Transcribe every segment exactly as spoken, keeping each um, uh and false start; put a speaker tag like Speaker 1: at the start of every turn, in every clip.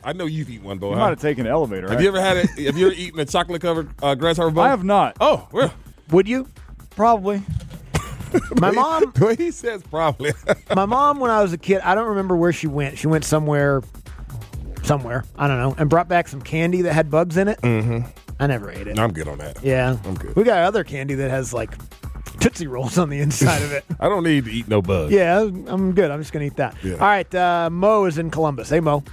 Speaker 1: I know you've eaten one, Bo.
Speaker 2: You
Speaker 1: huh?
Speaker 2: might have taken an elevator.
Speaker 1: Have
Speaker 2: right?
Speaker 1: you ever had it? Have you ever eaten a chocolate-covered uh, grasshopper, Bo?
Speaker 2: I have not.
Speaker 1: Oh, well.
Speaker 3: Would you?
Speaker 2: Probably.
Speaker 3: My mom.
Speaker 1: The way he says probably.
Speaker 3: My mom, when I was a kid, I don't remember where she went. She went somewhere, somewhere, I don't know, and brought back some candy that had bugs in it.
Speaker 1: Mm-hmm.
Speaker 3: I never ate it.
Speaker 1: I'm good on that.
Speaker 3: Yeah.
Speaker 1: I'm good.
Speaker 3: We got other candy that has, like, Tootsie Rolls on the inside of it.
Speaker 1: I don't need to eat no bugs.
Speaker 3: Yeah, I'm good. I'm just going to eat that.
Speaker 1: Yeah.
Speaker 3: All right, uh, Mo is in Columbus. Hey, Mo.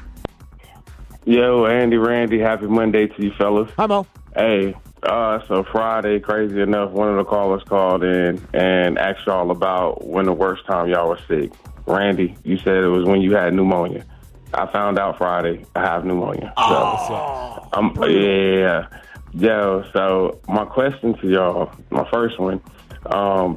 Speaker 4: Yo, Andy, Randy, happy Monday to you fellas.
Speaker 3: Hi, Mo.
Speaker 4: Hey, uh, so Friday, crazy enough, one of the callers called in and asked y'all about when the worst time y'all were sick. Randy, you said it was when you had pneumonia. I found out Friday I have pneumonia. So,
Speaker 3: Oh,
Speaker 4: um, yeah. Yo, so my question to y'all, my first one, um,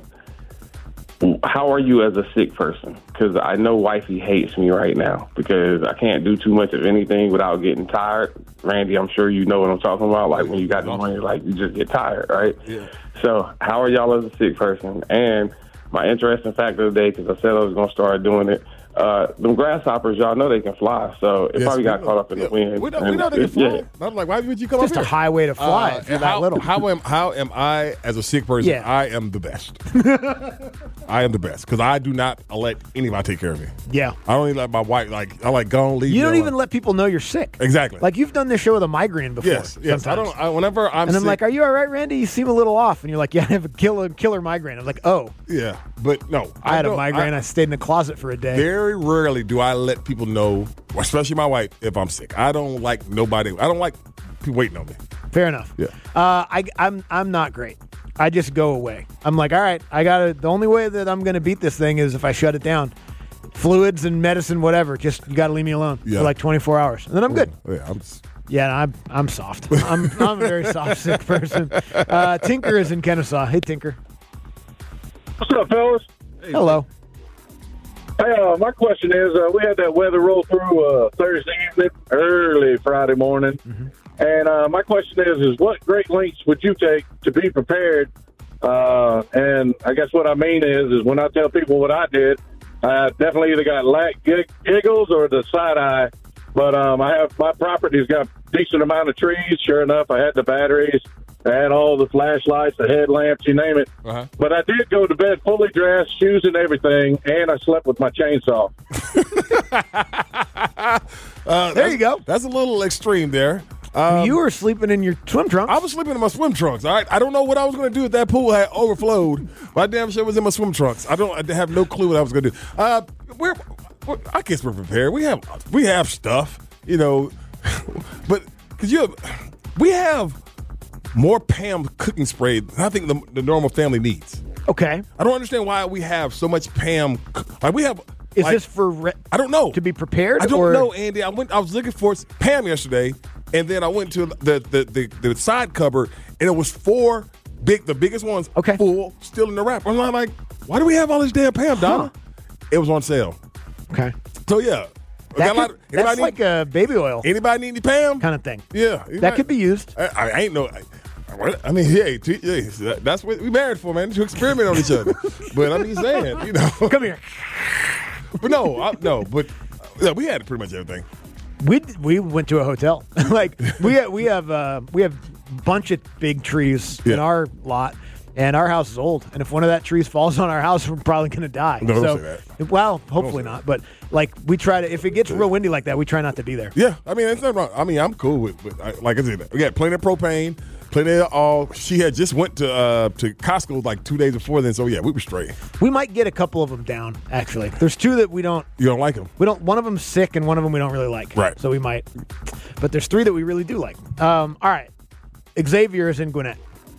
Speaker 4: how are you as a sick person? Because I know wifey hates me right now because I can't do too much of anything without getting tired. Randy, I'm sure you know what I'm talking about. Like when you got pneumonia, like you just get tired, right?
Speaker 1: Yeah.
Speaker 4: So how are y'all as a sick person? And my interesting fact of the day, because I said I was going to start doing it, uh, them grasshoppers, y'all know they can fly. So it
Speaker 1: Yes,
Speaker 4: probably
Speaker 1: we
Speaker 4: got
Speaker 1: know.
Speaker 4: caught up in
Speaker 1: Yeah,
Speaker 4: the wind.
Speaker 1: We know, we
Speaker 4: And
Speaker 1: know they can
Speaker 4: it-
Speaker 1: fly.
Speaker 4: yeah.
Speaker 1: I'm like, why would you come
Speaker 3: just
Speaker 1: up
Speaker 3: a
Speaker 1: here?
Speaker 3: highway to fly
Speaker 1: Uh,
Speaker 3: if you're
Speaker 1: how,
Speaker 3: that little.
Speaker 1: How am how am I as a sick person?
Speaker 3: Yeah.
Speaker 1: I am the best. I am the best because I do not let anybody take care of me.
Speaker 3: Yeah.
Speaker 1: I don't even let my wife like I like go and leave.
Speaker 3: You
Speaker 1: me
Speaker 3: don't
Speaker 1: alone.
Speaker 3: even let people know you're sick.
Speaker 1: exactly.
Speaker 3: Like you've done this show with a migraine before.
Speaker 1: yes, yes. I
Speaker 3: sometimes.
Speaker 1: don't. I, whenever I'm
Speaker 3: And I'm
Speaker 1: sick,
Speaker 3: like, "Are you all right, Randy? You seem a little off." And you're like, "Yeah, I have a killer killer migraine." I'm like, "Oh,
Speaker 1: yeah, but no,
Speaker 3: I, had a
Speaker 1: don't-
Speaker 3: migraine. I, stayed in the closet for a day."
Speaker 1: Very rarely do I let people know, especially my wife, if I'm sick. I don't like nobody. I don't like people waiting on me.
Speaker 3: Fair enough.
Speaker 1: Yeah.
Speaker 3: Uh, I, I'm I'm not great. I just go away. I'm like, all right, I gotta. The only way that I'm gonna beat this thing is if I shut it down. Fluids and medicine, whatever. Just you gotta leave me alone
Speaker 1: Yeah.
Speaker 3: for like twenty-four hours, and then I'm good.
Speaker 1: Yeah, I'm. Just,
Speaker 3: Yeah, I'm I'm soft. I'm I'm a very soft sick person. Uh, Tinker is in Kennesaw. Hey, Tinker.
Speaker 5: What's up, fellas?
Speaker 3: Hello.
Speaker 5: Hey, uh, my question is, uh, we had that weather roll through uh, Thursday evening, early Friday morning,
Speaker 3: Mm-hmm.
Speaker 5: and uh, my question is, is what great lengths would you take to be prepared? Uh, and I guess what I mean is, is when I tell people what I did, I definitely either got lack gig- giggles or the side eye. But um, I have my property's got decent amount of trees. Sure enough, I had the batteries, I had all the flashlights, the headlamps, you name it.
Speaker 1: uh-huh.
Speaker 5: But I did go to bed fully dressed, shoes and everything, and I slept with my chainsaw.
Speaker 1: Uh,
Speaker 3: There you go.
Speaker 1: That's a little extreme there. Um,
Speaker 3: You were sleeping in your swim trunks.
Speaker 1: I was sleeping in my swim trunks. All right, I don't know what I was going to do if that pool had overflowed. My damn shit was in my swim trunks. I don't. I have no clue what I was going to do. Uh, we're, we're, I guess we're prepared. We have we have stuff, you know, but because you have, we have more Pam cooking spray than I think the, the normal family needs.
Speaker 3: Okay.
Speaker 1: I don't understand why we have so much Pam. Like we have.
Speaker 3: Is
Speaker 1: like,
Speaker 3: this for re-
Speaker 1: I don't know
Speaker 3: to be prepared?
Speaker 1: I don't
Speaker 3: or?
Speaker 1: know, Andy. I went. I was looking for Pam yesterday, and then I went to the the, the, the side cupboard, and it was four big, the biggest ones,
Speaker 3: Okay.
Speaker 1: full, still in the wrap. I'm like, why do we have all this damn Pam, Donna? It was on sale.
Speaker 3: Okay.
Speaker 1: So yeah,
Speaker 3: That
Speaker 1: Got a lot
Speaker 3: could,
Speaker 1: of- anybody
Speaker 3: that's
Speaker 1: need-
Speaker 3: like a baby oil
Speaker 1: Anybody need any Pam?
Speaker 3: kind of thing.
Speaker 1: Yeah,
Speaker 3: That could be used.
Speaker 1: I, I ain't no. I, I mean, hey, t- hey, that's what we married for, man. To experiment on each other. But I'm just saying, you know.
Speaker 3: Come here.
Speaker 1: But no, I, no, but yeah, we had pretty much everything.
Speaker 3: We we went to a hotel. like we have, we have uh, we have a bunch of big trees in
Speaker 1: Yeah.
Speaker 3: our lot, and our house is old. And if one of that trees falls on our house, we're probably going to die.
Speaker 1: No, don't
Speaker 3: so,
Speaker 1: say
Speaker 3: that. Well, hopefully
Speaker 1: say
Speaker 3: not. But like we try to, if it gets real windy like that, we try not to be there.
Speaker 1: Yeah, I mean, it's not wrong. I mean, I'm cool with, with I, like I said, we got plenty of propane, plenty of all. She had just went to uh, to Costco like two days before then, so yeah, we were straight.
Speaker 3: We might get a couple of them down. Actually, there's two that we don't.
Speaker 1: You don't like them?
Speaker 3: We don't. One of them's sick, and one of them we don't really like.
Speaker 1: Right.
Speaker 3: So we might. But there's three that we really do like. Um, all right. Xavier is in Gwinnett.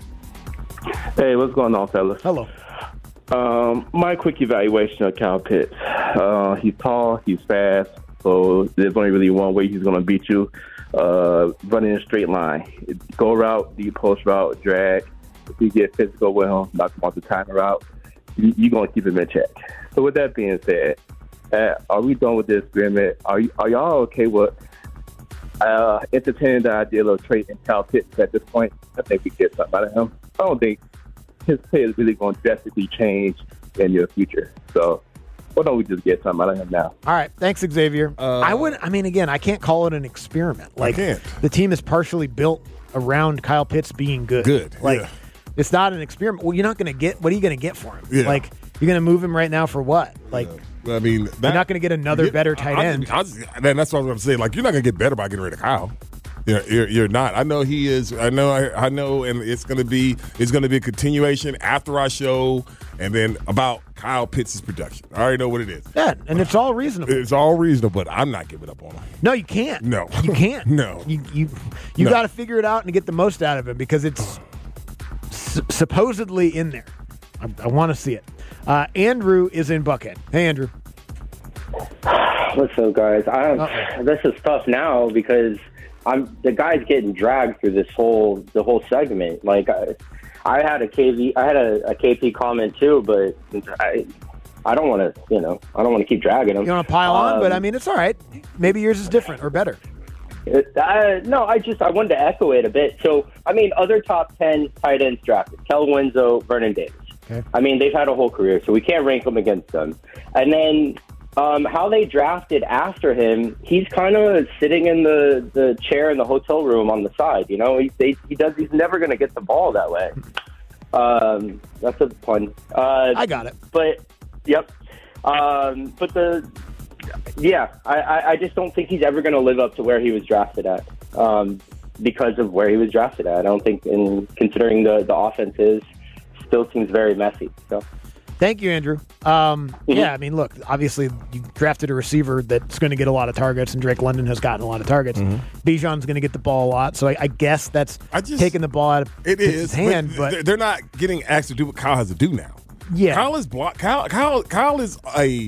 Speaker 6: Hey, what's going on, fellas?
Speaker 3: Hello.
Speaker 6: Um, my quick evaluation of Kyle Pitts. Uh, he's tall, he's fast, so there's only really one way he's going to beat you. Uh, running in a straight line. Go route, deep post route, drag. If you get physical with him, knock him off the timer route, you, you're going to keep him in check. So with that being said, uh, are we done with this agreement? Are, you, are y'all okay with uh, entertaining the idea of trading Kyle Pitts at this point? I think we get something out of him. I don't think his play is really going to drastically change in your future. So Why don't we just get something out of him now?
Speaker 3: All right, thanks, Xavier.
Speaker 1: Uh,
Speaker 3: I would. I mean, again, I can't call it an experiment. Like
Speaker 1: can't.
Speaker 3: the team is partially built around Kyle Pitts being good.
Speaker 1: Good,
Speaker 3: Like
Speaker 1: yeah.
Speaker 3: it's not an experiment. Well, you're not going to get. What are you going to get for him?
Speaker 1: Yeah.
Speaker 3: Like you're going to move him right now for what? Like
Speaker 1: I mean, that,
Speaker 3: you're not going to get another
Speaker 1: you-
Speaker 3: better tight
Speaker 1: I-
Speaker 3: end.
Speaker 1: I, I, man, that's what I was going to say. Like, you're not going to get better by getting rid of Kyle. You're, you're, you're not. I know he is. I know. I, I know, and it's going to be. It's going to be a continuation after our show, and then about Kyle Pitts' production. I already know what it is.
Speaker 3: yeah, and it's all reasonable.
Speaker 1: It's all reasonable, but I'm not giving up on him.
Speaker 3: No, you can't.
Speaker 1: No.
Speaker 3: you can't.
Speaker 1: No.
Speaker 3: you you you
Speaker 1: No.
Speaker 3: got to figure it out and get the most out of him because it's s- supposedly in there. I, I want to see it. Uh, Andrew is in Buckhead. Hey, Andrew.
Speaker 2: What's up, guys? I don't,
Speaker 3: Uh-oh.
Speaker 2: this is tough now because I'm the guy's getting dragged through this whole the whole segment. Like I, I had a K V, I had a, a K P comment too, but I, I don't want to, you know, I don't want to keep dragging him.
Speaker 3: You want to pile on,
Speaker 2: Um,
Speaker 3: but I mean, it's all right. Maybe yours is different or better.
Speaker 2: It, I, no, I just I wanted to echo it a bit. So I mean, other top ten tight ends drafted: Kel Winslow, Vernon Davis.
Speaker 3: Okay.
Speaker 2: I mean, they've had a whole career, so we can't rank them against them. And then um, how they drafted after him, he's kind of sitting in the, the chair in the hotel room on the side. You know, he they, he does. He's never going to get the ball that way. Um, that's a pun. Uh,
Speaker 3: I got it.
Speaker 2: But yep. Um, but the yeah, I, I, I just don't think he's ever going to live up to where he was drafted at. Um, because of where he was drafted at. I don't think, in considering the the offense is, still seems very messy. So.
Speaker 3: Thank you, Andrew. Um, yeah, I mean, look, obviously you drafted a receiver that's going to get a lot of targets, and Drake London has gotten a lot of targets. Bijan's going to get the ball a lot, so I, I guess that's
Speaker 1: I just-
Speaker 3: taking the ball out of
Speaker 1: It
Speaker 3: Pitts'
Speaker 1: is,
Speaker 3: hand.
Speaker 1: but
Speaker 3: But,
Speaker 1: they're not getting asked to do what Kyle has to do now.
Speaker 3: yeah,
Speaker 1: Kyle is block. Kyle, Kyle, Kyle is a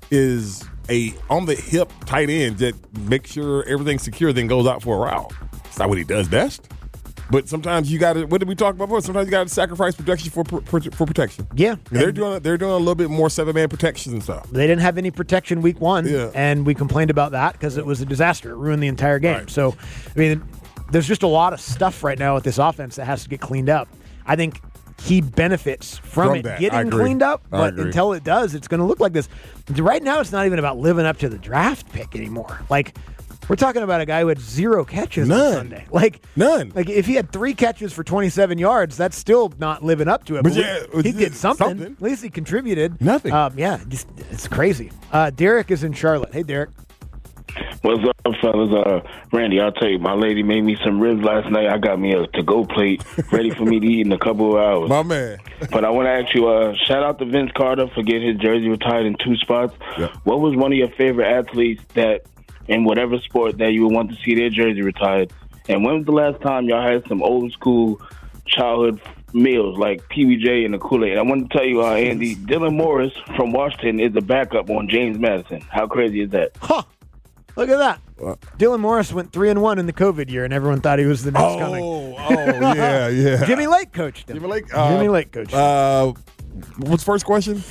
Speaker 1: is a on the hip tight end that makes sure everything's secure, then goes out for a route. It's not what he does best. But sometimes you got to. What did we talk about before? Sometimes you got to sacrifice protection for for, for protection.
Speaker 3: yeah.
Speaker 1: They're
Speaker 3: And
Speaker 1: doing they're doing a little bit more seven man protections and stuff.
Speaker 3: they didn't have any protection week one,
Speaker 1: Yeah.
Speaker 3: and we complained about that because it was a disaster. It ruined the entire game.
Speaker 1: Right.
Speaker 3: So, I mean, there's just a lot of stuff right now with this offense that has to get cleaned up. I think he benefits from,
Speaker 1: From
Speaker 3: it
Speaker 1: that. I
Speaker 3: getting
Speaker 1: agree.
Speaker 3: cleaned up,
Speaker 1: I
Speaker 3: but
Speaker 1: agree.
Speaker 3: until it does, it's going to look like this. Right now, it's not even about living up to the draft pick anymore. Like, we're talking about a guy who had zero catches
Speaker 1: None.
Speaker 3: on Sunday. Like
Speaker 1: None.
Speaker 3: Like if he had three catches for twenty-seven yards, that's still not living up to it.
Speaker 1: But
Speaker 3: we-
Speaker 1: yeah,
Speaker 3: he
Speaker 1: it's-
Speaker 3: did something.
Speaker 1: something.
Speaker 3: At least he contributed.
Speaker 1: Nothing.
Speaker 3: Um, yeah, just it's crazy. Uh, Derek is in Charlotte. Hey, Derek.
Speaker 7: What's up, fellas? Uh, Randy, I'll tell you, my lady made me some ribs last night. I got me a to-go plate ready for me to eat in a couple of hours.
Speaker 1: My man.
Speaker 7: But I want to ask you, uh, shout out to Vince Carter for getting his jersey retired in two spots.
Speaker 1: Yeah.
Speaker 7: What was one of your favorite athletes that, in whatever sport, that you would want to see their jersey retired? And when was the last time y'all had some old school childhood meals like P B J and the Kool-Aid? I want to tell you, uh, Andy, Dylan Morris from Washington is a backup on James Madison. How crazy is that?
Speaker 3: Huh. Look at that. Dylan Morris went three and one in the COVID year, and everyone thought he was the next coming.
Speaker 1: Oh, oh, yeah, yeah.
Speaker 3: Jimmy Lake coached him.
Speaker 1: Jimmy Lake. Uh,
Speaker 3: Jimmy Lake coached him.
Speaker 1: Uh, what's the first question?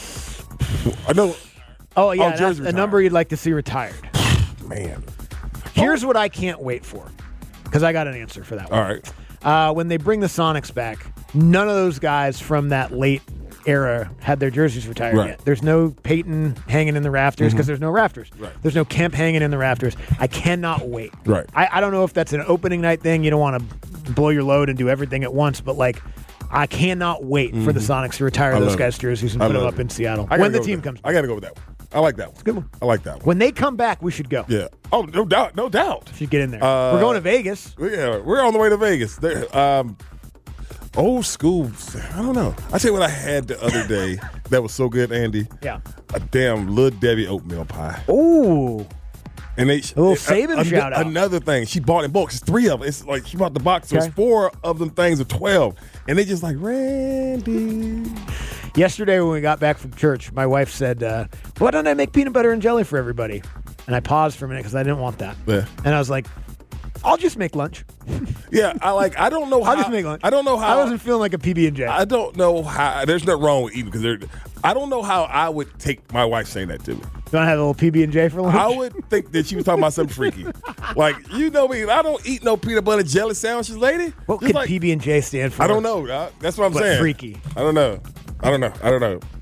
Speaker 1: I know,
Speaker 3: oh yeah,
Speaker 1: oh,
Speaker 3: that's
Speaker 1: jersey
Speaker 3: a
Speaker 1: retired.
Speaker 3: number you'd like to see retired.
Speaker 1: man.
Speaker 3: Here's what I can't wait for, because I got an answer for that one.
Speaker 1: All right.
Speaker 3: Uh, when they bring the Sonics back, none of those guys from that late era had their jerseys retired
Speaker 1: Right.
Speaker 3: yet. There's no Peyton hanging in the rafters because there's no rafters.
Speaker 1: Right.
Speaker 3: There's no Kemp hanging in the rafters. I cannot wait.
Speaker 1: Right.
Speaker 3: I, I don't know if that's an opening night thing. You don't want to blow your load and do everything at once, but like, I cannot wait for the Sonics to retire
Speaker 1: I
Speaker 3: those
Speaker 1: love
Speaker 3: guys'
Speaker 1: it.
Speaker 3: jerseys and
Speaker 1: I
Speaker 3: put them
Speaker 1: love
Speaker 3: up
Speaker 1: it.
Speaker 3: in Seattle
Speaker 1: I gotta
Speaker 3: when the
Speaker 1: go
Speaker 3: team
Speaker 1: with
Speaker 3: comes
Speaker 1: that.
Speaker 3: back.
Speaker 1: I got to go with that one. I like that one. It's
Speaker 3: a good one.
Speaker 1: I like that one.
Speaker 3: When they come back, we should go.
Speaker 1: Yeah. Oh, no doubt. No doubt.
Speaker 3: Should get in there.
Speaker 1: Uh,
Speaker 3: We're going to Vegas.
Speaker 1: Yeah, we're on the way to Vegas. There, um, old school. I don't know. I tell you what I had the other day that was so good, Andy.
Speaker 3: Yeah.
Speaker 1: A damn Little Debbie oatmeal pie.
Speaker 3: Ooh.
Speaker 1: And they
Speaker 3: A little Saban shout out.
Speaker 1: Another thing, she bought in bulk. It's three of them. It's like she bought the box. So
Speaker 3: Okay.
Speaker 1: it's four of them things of twelve, and they just like Randy.
Speaker 3: Yesterday when we got back from church, my wife said, uh, why don't I make peanut butter and jelly for everybody? And I paused for a minute because I didn't want that.
Speaker 1: Yeah.
Speaker 3: And I was like, I'll just make lunch.
Speaker 1: Yeah, I like. I don't know how.
Speaker 3: I'll just make lunch.
Speaker 1: I don't know how.
Speaker 3: I wasn't feeling like a P B and J.
Speaker 1: I don't know how. There's nothing wrong with eating because I don't know how I would take my wife saying that to me.
Speaker 3: You want to have a little P B and J for lunch?
Speaker 1: I would think that she was talking about something freaky. Like, you know me, I don't eat no peanut butter jelly sandwiches, lady.
Speaker 3: What
Speaker 1: Just
Speaker 3: could
Speaker 1: like-
Speaker 3: P B and J stand for?
Speaker 1: I don't know. dog. That's what I'm
Speaker 3: What,
Speaker 1: saying.
Speaker 3: freaky?
Speaker 1: I don't know. I don't know. I don't know.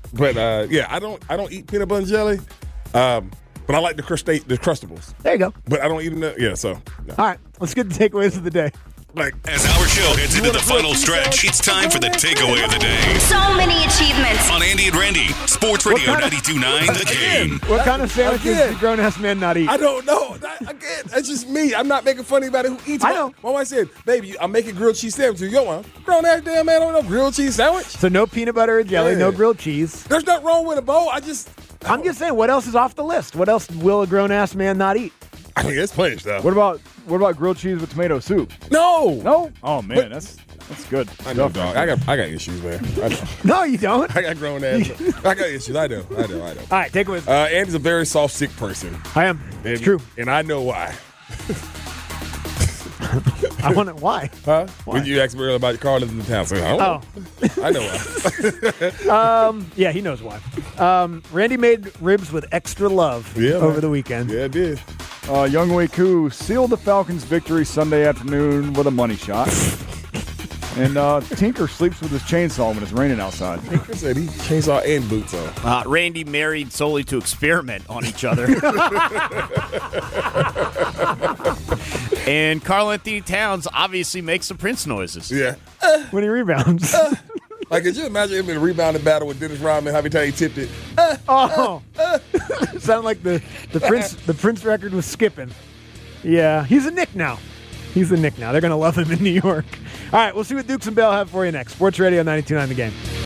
Speaker 1: But uh, yeah, I don't I don't eat peanut butter and jelly. Um, but I like the crustate the crustables.
Speaker 3: There you go.
Speaker 1: But I don't eat them. Yeah, so no.
Speaker 3: All right, let's get the takeaways of the day.
Speaker 1: Like
Speaker 8: As our show heads into the final stretch, it's time for the takeaway of the day.
Speaker 9: So many achievements.
Speaker 8: On Andy and Randy, Sports Radio
Speaker 3: kind of-
Speaker 8: ninety-two point nine The Game.
Speaker 3: What kind of sandwiches
Speaker 1: Again.
Speaker 3: do grown-ass men not eat?
Speaker 1: I don't know. That, again, that's just me. I'm not making fun of anybody who eats.
Speaker 3: I
Speaker 1: My-
Speaker 3: know.
Speaker 1: My wife said, "Baby, I'm making grilled cheese sandwich." You want one? Grown ass damn man, I don't know grilled cheese sandwich.
Speaker 3: So no peanut butter or jelly,
Speaker 1: Yeah.
Speaker 3: no grilled cheese.
Speaker 1: There's nothing wrong with it, Bo. I just,
Speaker 3: I'm just saying, what else is off the list? What else will a grown-ass man not eat?
Speaker 1: I mean, it's plenty of stuff.
Speaker 10: What about what about grilled cheese with tomato soup?
Speaker 1: No,
Speaker 10: No. Oh man,
Speaker 1: But-
Speaker 10: that's that's good.
Speaker 1: I know,
Speaker 10: stuff.
Speaker 1: dog. I got, I got issues, man. I know.
Speaker 3: No, you don't.
Speaker 1: I got grown ass. I got issues. I know. I know. I know.
Speaker 3: All right, takeaways.
Speaker 1: Uh, Andy's a very soft, sick person.
Speaker 3: I am.
Speaker 1: And,
Speaker 3: It's true.
Speaker 1: and I know why.
Speaker 3: I want it. Why?
Speaker 1: Huh?
Speaker 3: Why?
Speaker 1: When you asked me earlier about your car living in town, so I don't
Speaker 3: Oh,
Speaker 1: know. I know why.
Speaker 3: yeah, he knows why. Um, Randy made ribs with extra love
Speaker 1: Yeah,
Speaker 3: over
Speaker 1: man.
Speaker 3: the weekend.
Speaker 1: Yeah, it did.
Speaker 10: Uh, Young Wei Koo sealed the Falcons' victory Sunday afternoon with a money shot. And uh, Tinker sleeps with his chainsaw when it's raining outside.
Speaker 1: Tinker said he chainsaw and boots on.
Speaker 11: Uh, Randy married solely to experiment on each other. And Karl Anthony Towns obviously makes the Prince noises.
Speaker 1: Yeah.
Speaker 3: When he rebounds.
Speaker 1: Like, could you imagine him in a rebounding battle with Dennis Rodman every time he tipped it?
Speaker 3: Oh, sound like the the Prince the Prince record was skipping. Yeah, he's a Knick now. He's a Knick now. They're gonna love him in New York. All right, we'll see what Dukes and Bell have for you next. Sports Radio ninety-two point nine The Game.